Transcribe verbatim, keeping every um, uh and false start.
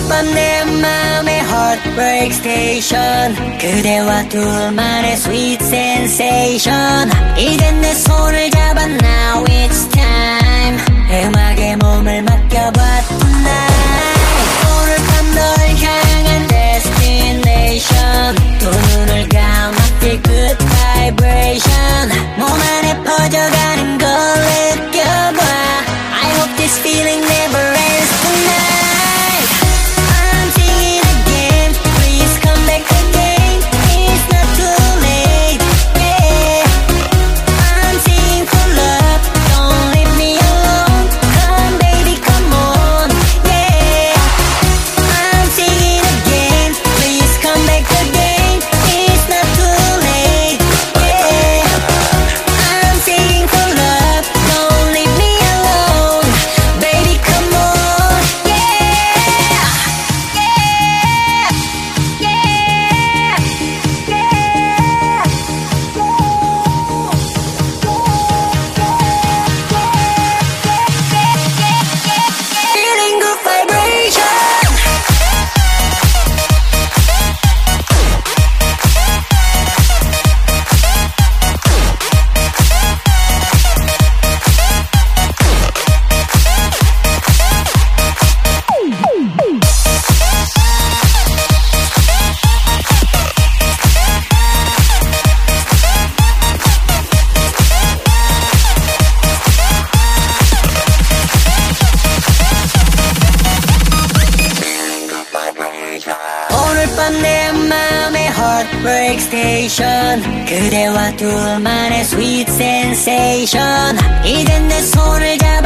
밤 내 맘의 heartbreak station 그대와 둘만의 sweet sensation 이젠 내 손을 잡아 now it's time 음악에 몸을 맡겨봐 tonight 오늘 밤 널 향한 destination 두 눈을 감아 feel good vibration 몸 안에 퍼져가는 걸 느껴봐 I hope this feeling never ends tonight I'm singing again please come back again it's not too late yeah I'm singing for love don't leave me alone come baby come on yeah I'm singing again please come back again it's not too late yeah I'm singing for love don't leave me alone baby come on yeah yeah feeling good vibration 오늘 밤 내 맘의 heartbreak station 그대와 둘만의 sweet sensation 이젠 내 손을 잡아